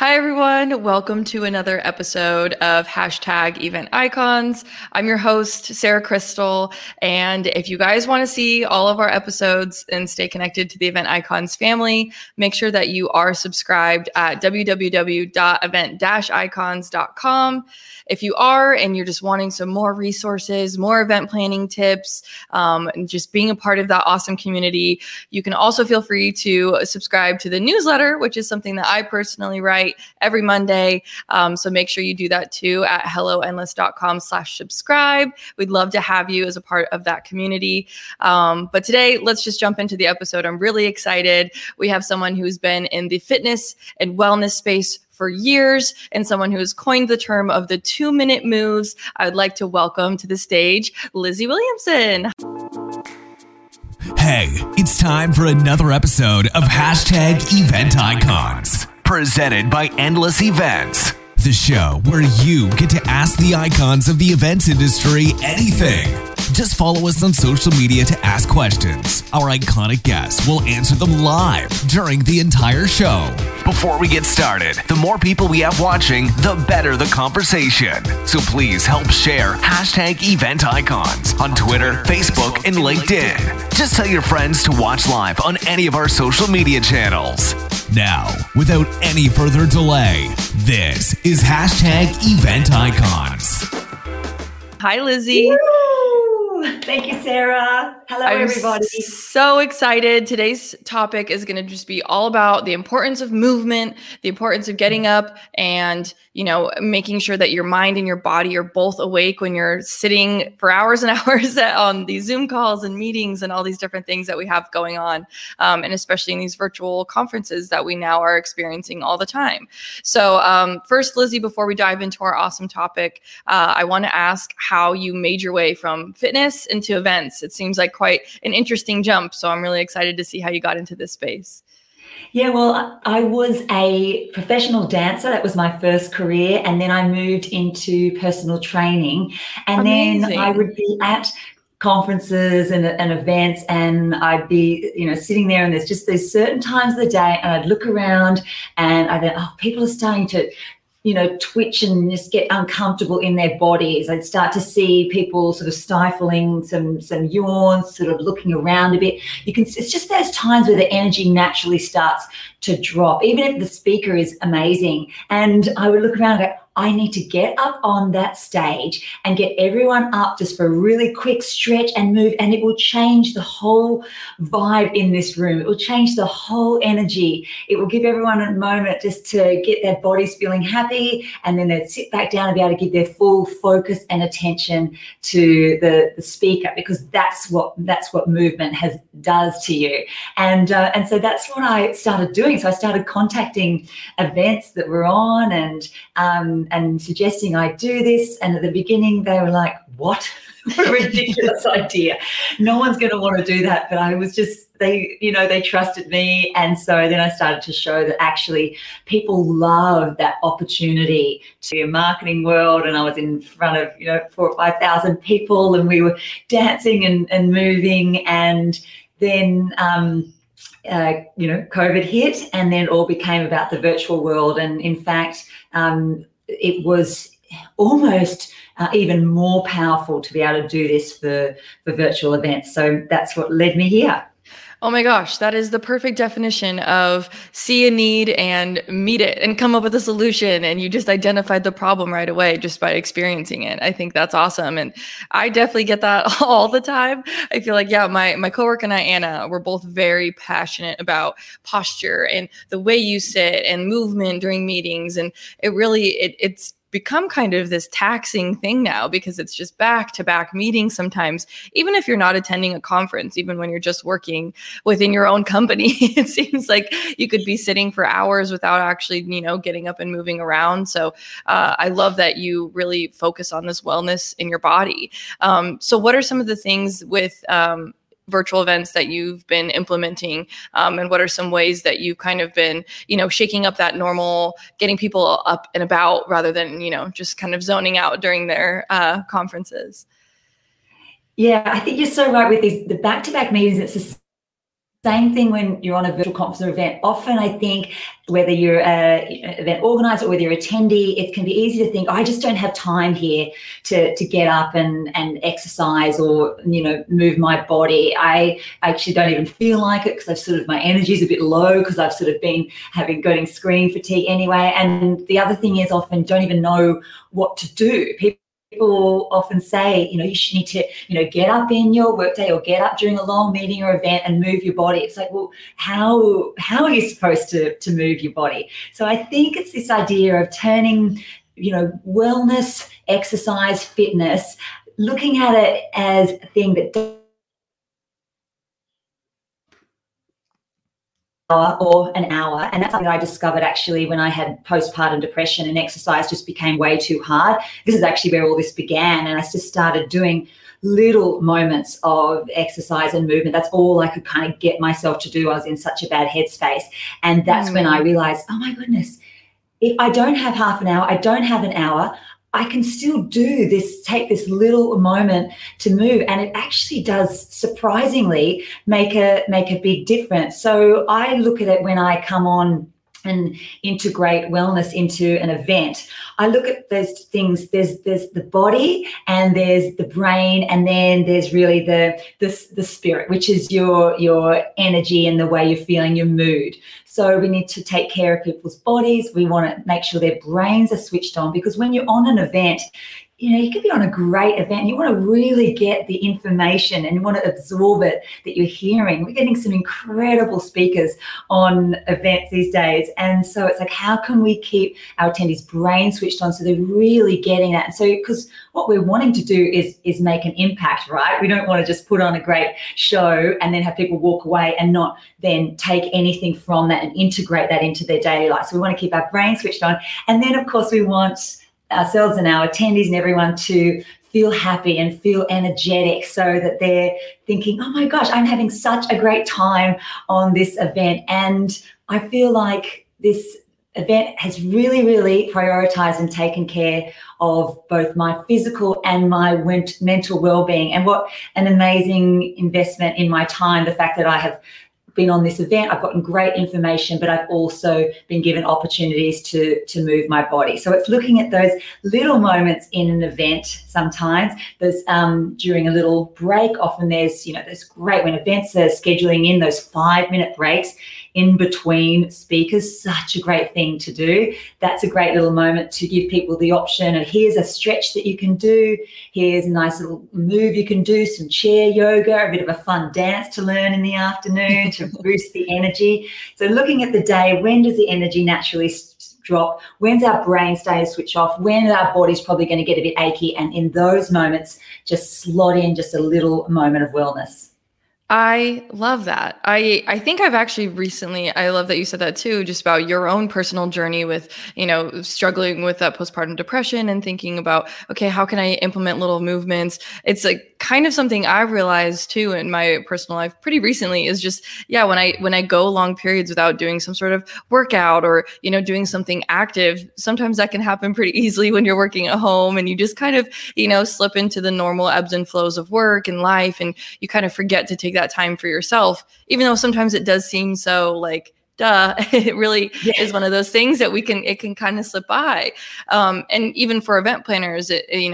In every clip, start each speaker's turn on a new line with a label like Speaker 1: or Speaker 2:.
Speaker 1: Hi, everyone. Welcome to another episode of Hashtag Event Icons. I'm your host, Sarah Crystal. And if you guys want to see all of our episodes and stay connected to the Event Icons family, make sure that you are subscribed at www.event-icons.com. If you are and you're just wanting some more resources, more event planning tips, and just being a part of that awesome community, you can also feel free to subscribe to the newsletter, which is something that I personally write every Monday. So make sure you do that too at helloendless.com/subscribe. We'd love to have you as a part of that community. But today, let's just jump into the episode. I'm really excited. We have someone who's been in the fitness and wellness space for years and someone who has coined the term of the 2-minute moves. I would like to welcome to the stage Lizzie Williamson.
Speaker 2: Hey, it's time for another episode of Hashtag Event Icons, presented by Endless Events, the show where you get to ask the icons of the events industry anything. Just follow us on social media to ask questions. Our iconic guests will answer them live during the entire show. Before we get started, the more people we have watching, the better the conversation. So please help share Hashtag Event Icons on Twitter, Facebook, and LinkedIn. Just tell your friends to watch live on any of our social media channels. Now, without any further delay, this is Hashtag Event Icons.
Speaker 1: Hi, Lizzie.
Speaker 3: Woo! Thank you, Sarah. Hello, everybody.
Speaker 1: So excited. Today's topic is going to just be all about the importance of movement, the importance of getting up and, making sure that your mind and your body are both awake when you're sitting for hours and hours on these Zoom calls and meetings and all these different things that we have going on. And especially in these virtual conferences that we now are experiencing all the time. So first, Lizzie, before we dive into our awesome topic, I want to ask how you made your way from fitness into events. It seems like quite an interesting jump. So I'm really excited to see how you got into this space.
Speaker 3: Yeah, well, I was a professional dancer. That was my first career. And then I moved into personal training. And
Speaker 1: Amazing.
Speaker 3: Then I would be at conferences and events, and I'd be, sitting there, and there's just these certain times of the day, and I'd look around and I think, people are starting to twitch and just get uncomfortable in their bodies. I'd start to see people sort of stifling some yawns, sort of looking around a bit. It's just those times where the energy naturally starts to drop, even if the speaker is amazing. And I would look around and go, I need to get up on that stage and get everyone up just for a really quick stretch and move, and it will change the whole vibe in this room. It will change the whole energy. It will give everyone a moment just to get their bodies feeling happy, and then they'd sit back down and be able to give their full focus and attention to the speaker, because that's what movement does to you. And so that's what I started doing. So I started contacting events that were on and suggesting I do this. And at the beginning, they were like, what? What a ridiculous idea. No one's going to want to do that. But I was just, they trusted me. And so then I started to show that actually people love that opportunity to a marketing world. And I was in front of, 4,000 or 5,000 people, and we were dancing and moving. And then, COVID hit, and then it all became about the virtual world. And in fact, it was almost even more powerful to be able to do this for virtual events. So that's what led me here.
Speaker 1: Oh my gosh, that is the perfect definition of see a need and meet it and come up with a solution. And you just identified the problem right away just by experiencing it. I think that's awesome. And I definitely get that all the time. I feel like, my coworker and I, Anna, we're both very passionate about posture and the way you sit and movement during meetings. And it really, it's become kind of this taxing thing now, because it's just back-to-back meetings sometimes, even if you're not attending a conference, even when you're just working within your own company. It seems like you could be sitting for hours without actually, getting up and moving around. So I love that you really focus on this wellness in your body. So what are some of the things with virtual events that you've been implementing, and what are some ways that you've kind of been, shaking up that normal, getting people up and about rather than, just kind of zoning out during their conferences?
Speaker 3: Yeah, I think you're so right with the back-to-back meetings. It's Same thing when you're on a virtual conference or event. Often I think whether you're an event organizer or whether you're an attendee, it can be easy to think, oh, I just don't have time here to get up and exercise or, move my body. I actually don't even feel like it because my energy is a bit low because I've sort of been getting screen fatigue anyway. And the other thing is often don't even know what to do. People often say, you should need to, get up in your workday or get up during a long meeting or event and move your body. It's like, well, how are you supposed to move your body? So I think it's this idea of turning, wellness, exercise, fitness, looking at it as a thing that or an hour. And that's something I discovered actually when I had postpartum depression and exercise just became way too hard. This is actually where all this began. And I just started doing little moments of exercise and movement. That's all I could kind of get myself to do. I was in such a bad headspace. And that's when I realized, oh my goodness, if I don't have half an hour, I don't have an hour, I can still do this, take this little moment to move. And it actually does surprisingly make a big difference. So I look at it when I come on and integrate wellness into an event. I look at those things. There's the body and there's the brain, and then there's really the spirit, which is your energy and the way you're feeling, your mood. So we need to take care of people's bodies. We want to make sure their brains are switched on, because when you're on an event, you could be on a great event. You want to really get the information and you want to absorb it that you're hearing. We're getting some incredible speakers on events these days. And so it's like, how can we keep our attendees' brains switched on so they're really getting that? And so, because what we're wanting to do is make an impact, right? We don't want to just put on a great show and then have people walk away and not then take anything from that and integrate that into their daily life. So we want to keep our brains switched on. And then, of course, we want ourselves and our attendees and everyone to feel happy and feel energetic, so that they're thinking, oh my gosh, I'm having such a great time on this event. And I feel like this event has really, really prioritized and taken care of both my physical and my mental well-being. And what an amazing investment in my time, the fact that I have been on this event, I've gotten great information, but I've also been given opportunities to move my body. So it's looking at those little moments in an event. Sometimes there's during a little break, often there's great when events are scheduling in those 5-minute breaks in between speakers, such a great thing to do. That's a great little moment to give people the option of, here's a stretch that you can do, here's a nice little move you can do, some chair yoga, a bit of a fun dance to learn in the afternoon to boost the energy. So looking at the day, when does the energy naturally drop? When's our brain starting to switch off? When our body's probably going to get a bit achy? And in those moments, just slot in just a little moment of wellness.
Speaker 1: I love that. I think I've actually recently, I love that you said that too, just about your own personal journey with, struggling with that postpartum depression and thinking about, okay, how can I implement little movements? It's like kind of something I realized too in my personal life pretty recently is just, when I go long periods without doing some sort of workout or, doing something active, sometimes that can happen pretty easily when you're working at home and you just kind of, slip into the normal ebbs and flows of work and life, and you kind of forget to take that time for yourself, even though sometimes it does seem so like, duh, it really is one of those things that it can kind of slip by. And even for event planners,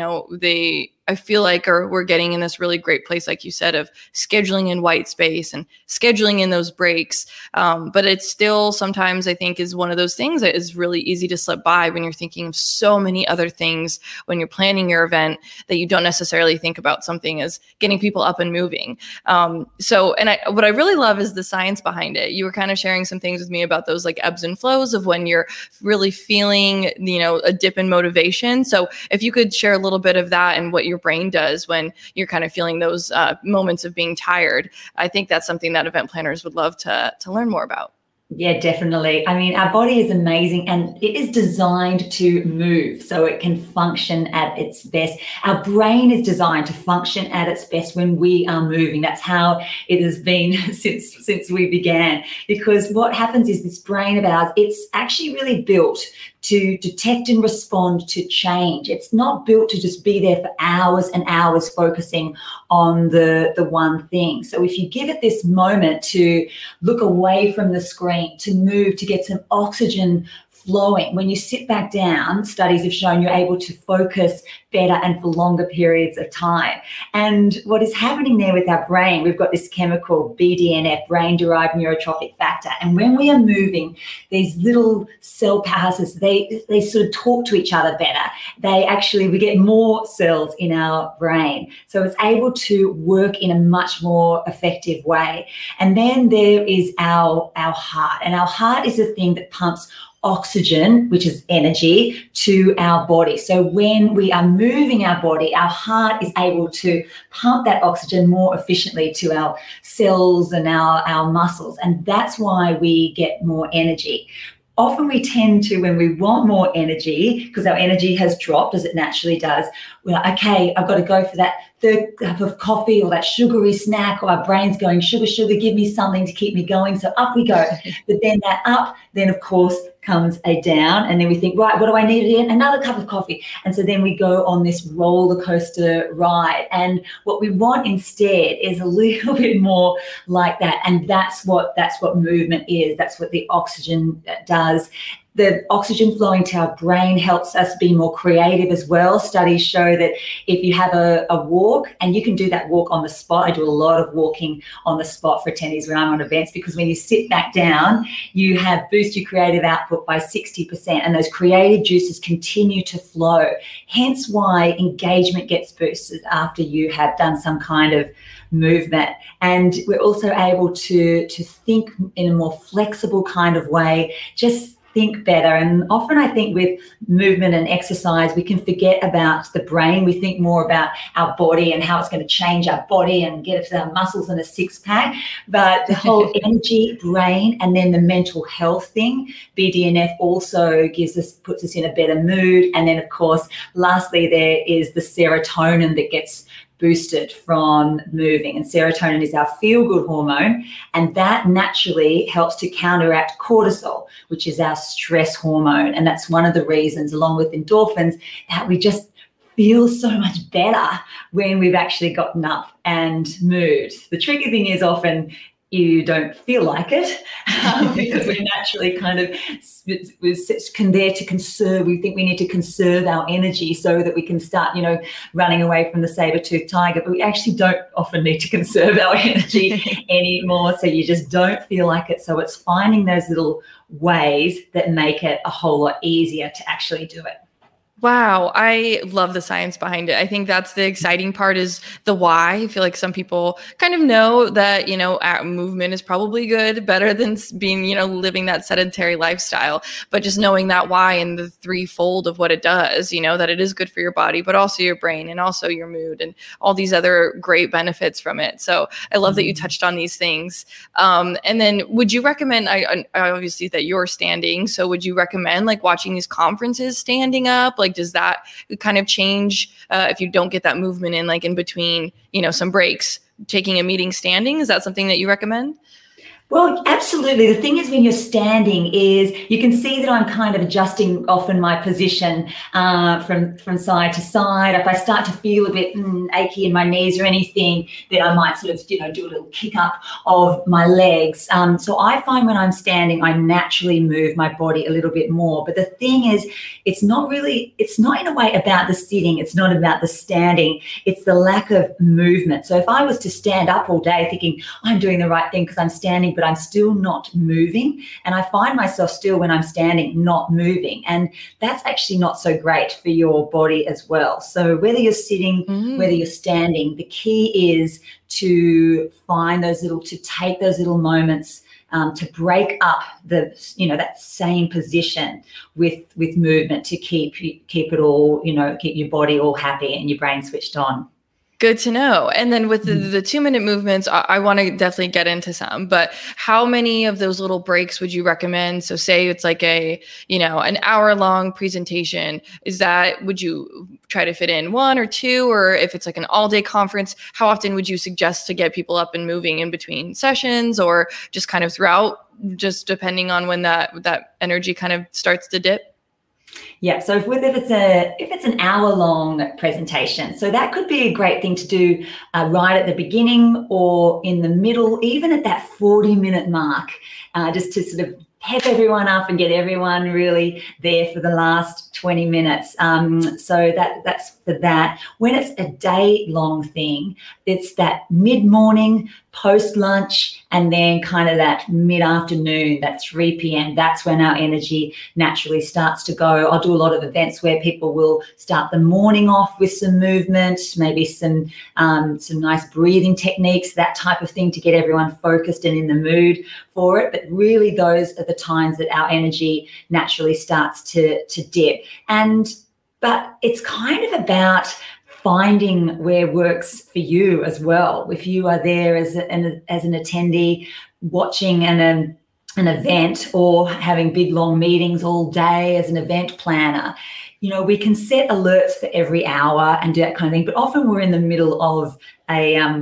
Speaker 1: I feel like we're getting in this really great place, like you said, of scheduling in white space and scheduling in those breaks. But it's still sometimes, I think, is one of those things that is really easy to slip by when you're thinking of so many other things when you're planning your event that you don't necessarily think about something as getting people up and moving. What I really love is the science behind it. You were kind of sharing some things with me about those like ebbs and flows of when you're really feeling, a dip in motivation. So if you could share a little bit of that and what your brain does when you're kind of feeling those moments of being tired. I think that's something that event planners would love to learn more about.
Speaker 3: Yeah, definitely. I mean, our body is amazing and it is designed to move so it can function at its best. Our brain is designed to function at its best when we are moving. That's how it has been since we began. Because what happens is this brain of ours, it's actually really built to detect and respond to change. It's not built to just be there for hours and hours focusing on the one thing. So if you give it this moment to look away from the screen, to move, to get some oxygen flowing, when you sit back down, studies have shown you're able to focus better and for longer periods of time. And what is happening there with our brain, we've got this chemical BDNF, brain-derived neurotrophic factor. And when we are moving, these little cell powerhouses, they sort of talk to each other better. We get more cells in our brain. So it's able to work in a much more effective way. And then there is our heart. And our heart is the thing that pumps oxygen, which is energy, to our body. So when we are moving our body, our heart is able to pump that oxygen more efficiently to our cells and our muscles. And that's why we get more energy. Often we tend to, when we want more energy, because our energy has dropped as it naturally does, we're like, okay, I've got to go for that third cup of coffee or that sugary snack, or our brain's going, sugar, give me something to keep me going. So up we go. But then that up, then of course, comes a down, and then we think, right, what do I need again? Another cup of coffee. And so then we go on this roller coaster ride. And what we want instead is a little bit more like that. And that's what movement is. That's what the oxygen does. The oxygen flowing to our brain helps us be more creative as well. Studies show that if you have a walk, and you can do that walk on the spot. I do a lot of walking on the spot for attendees when I'm on events, because when you sit back down, you have boost your creative output by 60%, and those creative juices continue to flow. Hence why engagement gets boosted after you have done some kind of movement. And we're also able to think in a more flexible kind of way, just think better. And often I think with movement and exercise, we can forget about the brain. We think more about our body and how it's going to change our body and get us our muscles and a six pack. But the whole energy, brain, and then the mental health thing, BDNF also puts us in a better mood. And then of course, lastly, there is the serotonin that gets boosted from moving. And serotonin is our feel-good hormone, and that naturally helps to counteract cortisol, which is our stress hormone. And that's one of the reasons, along with endorphins, that we just feel so much better when we've actually gotten up and moved. The tricky thing is often you don't feel like it because we're naturally kind of there to conserve. We think we need to conserve our energy so that we can start, running away from the saber-toothed tiger. But we actually don't often need to conserve our energy anymore. So you just don't feel like it. So it's finding those little ways that make it a whole lot easier to actually do it.
Speaker 1: Wow. I love the science behind it. I think that's the exciting part, is the why. I feel like some people kind of know that, movement is probably good, better than being, living that sedentary lifestyle, but just knowing that why and the threefold of what it does, that it is good for your body, but also your brain and also your mood and all these other great benefits from it. So I love that you touched on these things. And then would you recommend, I obviously that you're standing, so would you recommend like watching these conferences standing up? Like, does that kind of change if you don't get that movement in, like in between, some breaks, taking a meeting standing? Is that something that you recommend?
Speaker 3: Well, absolutely. The thing is, when you're standing, is you can see that I'm kind of adjusting often my position from side to side. If I start to feel a bit achy in my knees or anything, then I might sort of, do a little kick up of my legs. So I find when I'm standing, I naturally move my body a little bit more. But the thing is, it's not in a way about the sitting. It's not about the standing. It's the lack of movement. So if I was to stand up all day thinking I'm doing the right thing because I'm standing, but I'm still not moving. And I find myself still, when I'm standing, not moving. And that's actually not so great for your body as well. So whether you're sitting, whether you're standing, the key is to take those little moments to break up that same position with movement, to keep it all, keep your body all happy and your brain switched on.
Speaker 1: Good to know. And then with the 2-minute movements, I want to definitely get into some, but how many of those little breaks would you recommend? So say it's like an hour long presentation, would you try to fit in 1 or 2, or if it's like an all day conference, how often would you suggest to get people up and moving in between sessions, or just kind of throughout, just depending on when that energy kind of starts to dip?
Speaker 3: Yeah, so if it's an hour-long presentation, so that could be a great thing to do right at the beginning or in the middle, even at that 40-minute mark, just to sort of pep everyone up and get everyone really there for the last 20 minutes. So that's for that. When it's a day-long thing, it's that mid-morning, post-lunch, and then kind of that mid-afternoon, that 3 p.m. That's when our energy naturally starts to go. I'll do a lot of events where people will start the morning off with some movement, maybe some nice breathing techniques, that type of thing, to get everyone focused and in the mood for it. But really, those are the times that our energy naturally starts to dip. But it's kind of about finding where works for you as well. If you are there as an attendee watching an event or having big long meetings all day as an event planner, we can set alerts for every hour and do that kind of thing. But often we're in the middle of a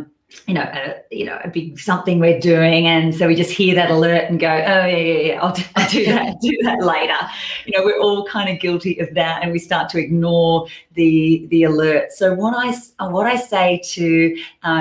Speaker 3: big something we're doing, and so we just hear that alert and go, oh yeah, I'll do that later. We're all kind of guilty of that, and we start to ignore the alert. So what I say to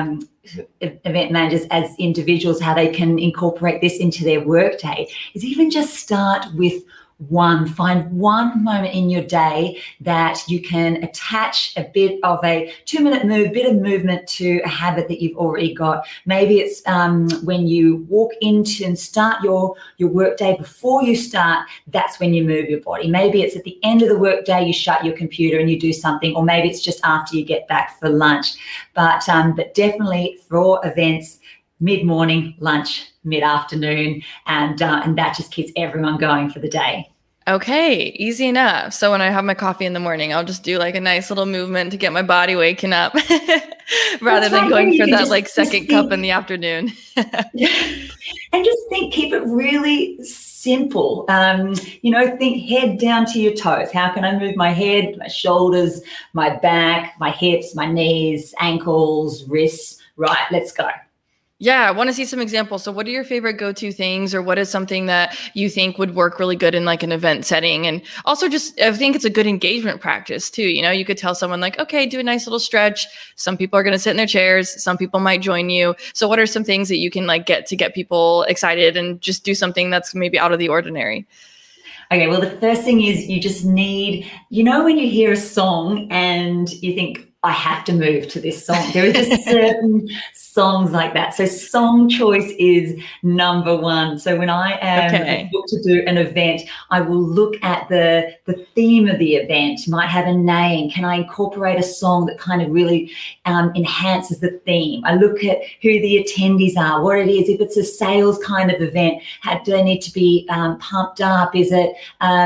Speaker 3: event managers as individuals, how they can incorporate this into their workday, is even just start with find one moment in your day that you can attach a bit of a 2-minute bit of movement to a habit that you've already got. Maybe it's when you walk into and start your work day. Before you start, that's when you move your body. Maybe it's at the end of the work day, you shut your computer and you do something, or maybe it's just after you get back for lunch. But definitely for events, mid-morning, lunch, mid-afternoon, and that just keeps everyone going for the day.
Speaker 1: Okay, easy enough. So when I have my coffee in the morning, I'll just do like a nice little movement to get my body waking up rather than going for that second cup in the afternoon.
Speaker 3: And just keep it really simple. Think head down to your toes. How can I move my head, my shoulders, my back, my hips, my knees, ankles, wrists? Right, let's go.
Speaker 1: Yeah, I want to see some examples. So what are your favorite go-to things, or what is something that you think would work really good in like an event setting? And also I think it's a good engagement practice too. You could tell someone like, okay, do a nice little stretch. Some people are going to sit in their chairs. Some people might join you. So what are some things that you can get people excited and just do something that's maybe out of the ordinary?
Speaker 3: Okay, well, the first thing is you just need, when you hear a song and you think, I have to move to this song. There are just certain songs like that. So song choice is number one. So when I am booked to do an event, I will look at the theme of the event. Might have a name. Can I incorporate a song that kind of really enhances the theme? I look at who the attendees are, what it is. If it's a sales kind of event, do they need to be pumped up? Is it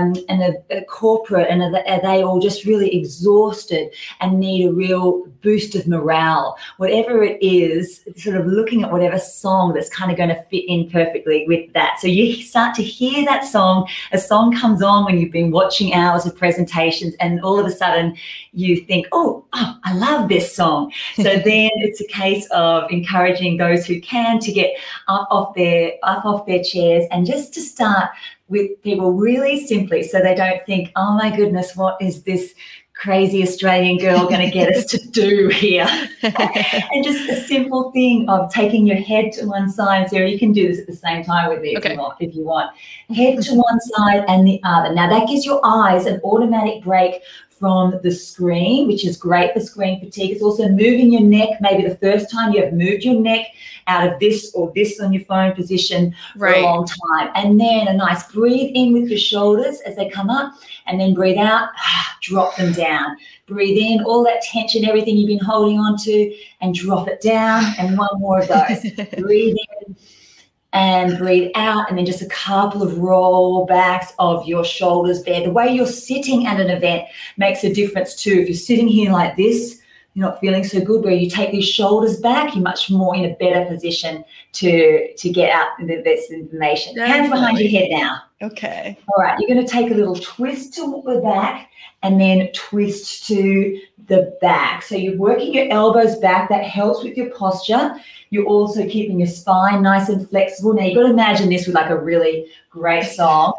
Speaker 3: a corporate, and are they all just really exhausted and need a real boost of morale? Whatever it is, sort of looking at whatever song that's kind of going to fit in perfectly with that. So you start to hear that song. A song comes on when you've been watching hours of presentations, and all of a sudden you think, oh, I love this song. So then it's a case of encouraging those who can to get up off their chairs and just to start with people really simply, so they don't think, oh my goodness, what is this crazy Australian girl going to get us to do here? And just a simple thing of taking your head to one side. Sarah, you can do this at the same time with me if you want. Head to one side and the other. Now that gives your eyes an automatic break from the screen, which is great for screen fatigue. It's also moving your neck. Maybe the first time you have moved your neck out of this or this on your phone position for a long time. And then a nice breathe in with your shoulders as they come up, and then breathe out, drop them down. Breathe in all that tension, everything you've been holding on to, and drop it down. And one more of those. Breathe in and breathe out, and then just a couple of roll backs of your shoulders there. The way you're sitting at an event makes a difference too. If you're sitting here like this, you're not feeling so good, where you take your shoulders back, you're much more in a better position to get out this information.
Speaker 1: Definitely.
Speaker 3: Hands behind your head now.
Speaker 1: Okay.
Speaker 3: All right, you're going to take a little twist to the back and then twist to the back. So you're working your elbows back. That helps with your posture. You're also keeping your spine nice and flexible. Now, you've got to imagine this with like a really great song.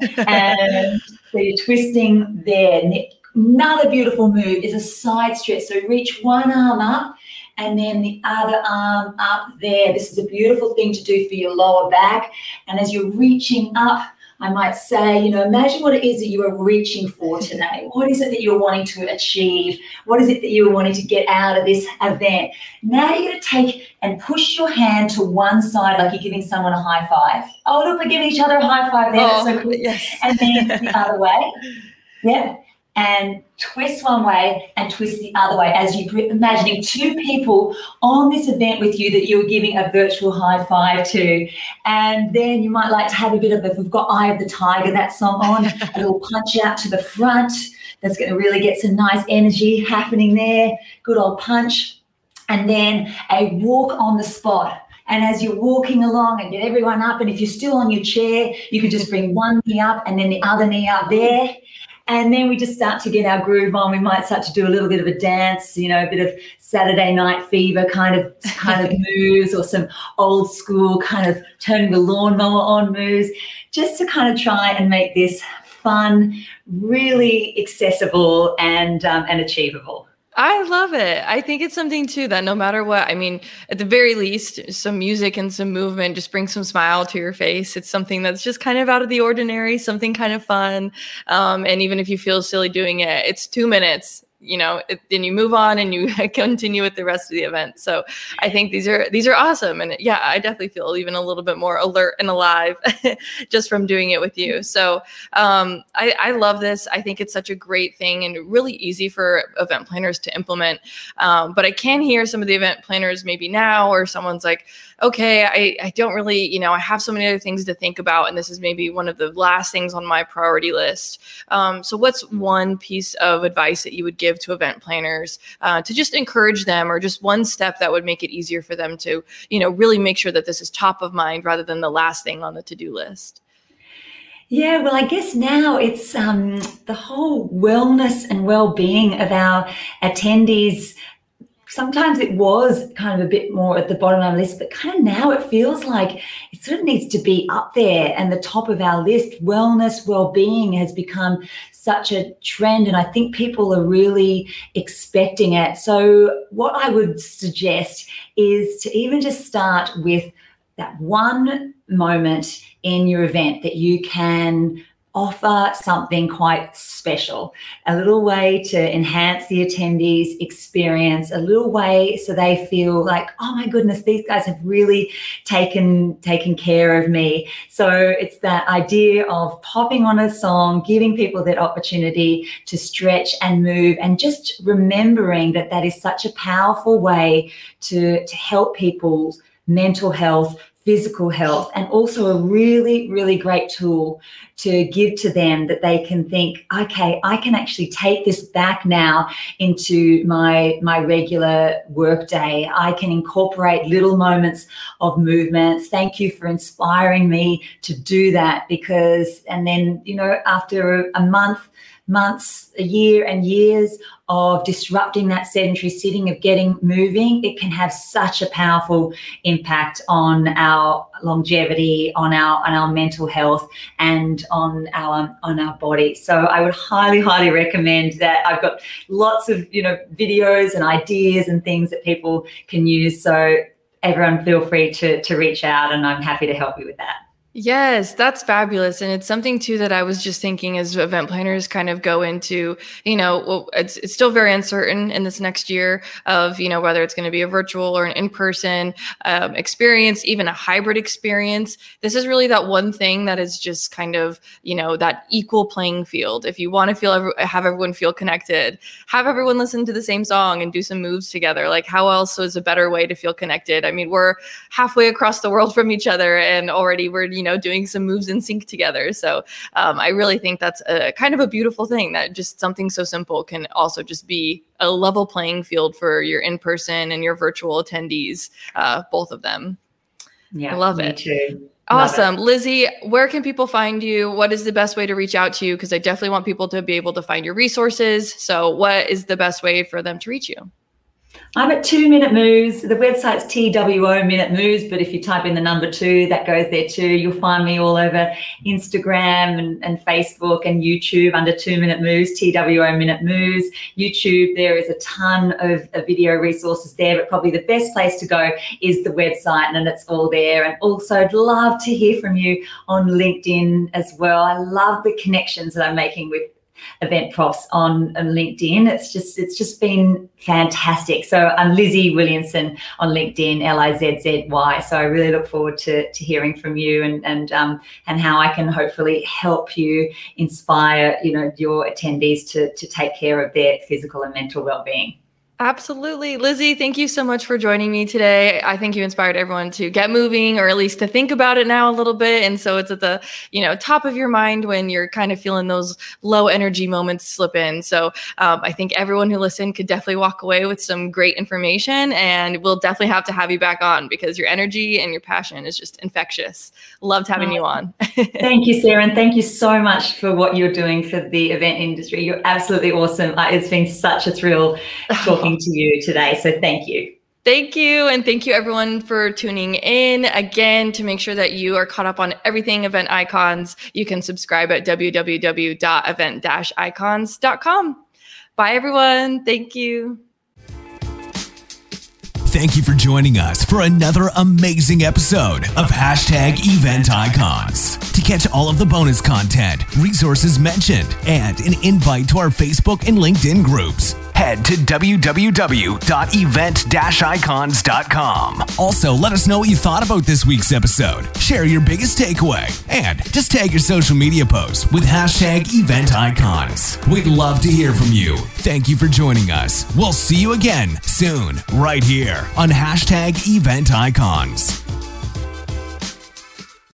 Speaker 3: And so you're twisting there. Another beautiful move is a side stretch. So reach one arm up and then the other arm up there. This is a beautiful thing to do for your lower back. And as you're reaching up, I might say, imagine what it is that you are reaching for today. What is it that you're wanting to achieve? What is it that you're wanting to get out of this event? Now you're going to take and push your hand to one side like you're giving someone a high five. Oh, look, we're giving each other a high five there. That's so cool.
Speaker 1: Yes.
Speaker 3: And then the other way. Yeah. And twist one way and twist the other way as you're imagining two people on this event with you that you're giving a virtual high five to. And then you might like to have a bit of, if we've got Eye of the Tiger, that song on, a little punch out to the front. That's going to really get some nice energy happening there. Good old punch. And then a walk on the spot. And as you're walking along and get everyone up, and if you're still on your chair, you can just bring one knee up and then the other knee up there. And then we just start to get our groove on. We might start to do a little bit of a dance, a bit of Saturday Night Fever kind of moves, or some old school kind of turning the lawnmower on moves, just to kind of try and make this fun, really accessible and achievable.
Speaker 1: I love it. I think it's something too that no matter what, I mean, at the very least, some music and some movement just brings some smile to your face. It's something that's just kind of out of the ordinary, something kind of fun. And even if you feel silly doing it, it's 2 minutes. Then you move on and you continue with the rest of the event. So I think these are awesome. And yeah, I definitely feel even a little bit more alert and alive just from doing it with you. So I love this. I think it's such a great thing and really easy for event planners to implement. But I can hear some of the event planners maybe now, or someone's like, okay, I don't really, I have so many other things to think about, and this is maybe one of the last things on my priority list. So what's one piece of advice that you would give to event planners to just encourage them, or just one step that would make it easier for them to, really make sure that this is top of mind rather than the last thing on the to-do list?
Speaker 3: Yeah, well, I guess now it's the whole wellness and well-being of our attendees. Sometimes it was kind of a bit more at the bottom of our list, but kind of now it feels like it sort of needs to be up there and the top of our list. Wellness, well-being has become such a trend, and I think people are really expecting it. So what I would suggest is to even just start with that one moment in your event that you can offer something quite special, a little way to enhance the attendees' experience, a little way so they feel like, oh my goodness, these guys have really taken care of me. So it's that idea of popping on a song, giving people that opportunity to stretch and move, and just remembering that that is such a powerful way to help people's mental health, physical health, and also a really, really great tool to give to them that they can think, okay, I can actually take this back now into my regular work day. I can incorporate little moments of movement. Thank you for inspiring me to do that, because, and then, after a months, a year and years of disrupting that sedentary sitting, of getting moving, it can have such a powerful impact on our longevity, on our mental health, and on our body. So I would highly, highly recommend that. I've got lots of videos and ideas and things that people can use. So everyone feel free to reach out, and I'm happy to help you with that.
Speaker 1: Yes, that's fabulous. And it's something too that I was just thinking as event planners kind of go into, it's still very uncertain in this next year of, whether it's going to be a virtual or an in-person experience, even a hybrid experience. This is really that one thing that is just kind of, that equal playing field. If you want to have everyone feel connected, have everyone listen to the same song and do some moves together. Like, how else is a better way to feel connected? I mean, we're halfway across the world from each other, and already we're, doing some moves in sync together. So I really think that's a kind of a beautiful thing, that just something so simple can also just be a level playing field for your in-person and your virtual attendees, both of them.
Speaker 3: Yeah,
Speaker 1: I love
Speaker 3: me
Speaker 1: it.
Speaker 3: Too.
Speaker 1: Awesome. Lizzie, where can people find you? What is the best way to reach out to you? Because I definitely want people to be able to find your resources. So what is the best way for them to reach you?
Speaker 3: I'm at 2 Minute Moves. The website's TWO Minute Moves, but if you type in the number 2, that goes there too. You'll find me all over Instagram and Facebook and YouTube under 2 Minute Moves, TWO Minute Moves. YouTube, there is a ton of video resources there, but probably the best place to go is the website, and it's all there. And also, I'd love to hear from you on LinkedIn as well. I love the connections that I'm making with event profs on LinkedIn. It's just been fantastic. So I'm Lizzie Williamson on LinkedIn, LIZZY. So I really look forward to hearing from you and how I can hopefully help you inspire your attendees to take care of their physical and mental well-being.
Speaker 1: Absolutely. Lizzie, thank you so much for joining me today. I think you inspired everyone to get moving, or at least to think about it now a little bit. And so it's at the, top of your mind when you're kind of feeling those low energy moments slip in. So I think everyone who listened could definitely walk away with some great information, and we'll definitely have to have you back on because your energy and your passion is just infectious. Loved having you on.
Speaker 3: Thank you, Sarah. And thank you so much for what you're doing for the event industry. You're absolutely awesome. It's been such a thrill talking to you today. So thank you.
Speaker 1: Thank you. And thank you everyone for tuning in. Again, to make sure that you are caught up on everything Event Icons, you can subscribe at www.event-icons.com. Bye everyone. Thank you.
Speaker 2: Thank you for joining us for another amazing episode of #Event Icons. To catch all of the bonus content, resources mentioned, and an invite to our Facebook and LinkedIn groups, head to www.event-icons.com. Also, let us know what you thought about this week's episode. Share your biggest takeaway, and just tag your social media posts with #Event Icons. We'd love to hear from you. Thank you for joining us. We'll see you again soon, right here on #Event Icons.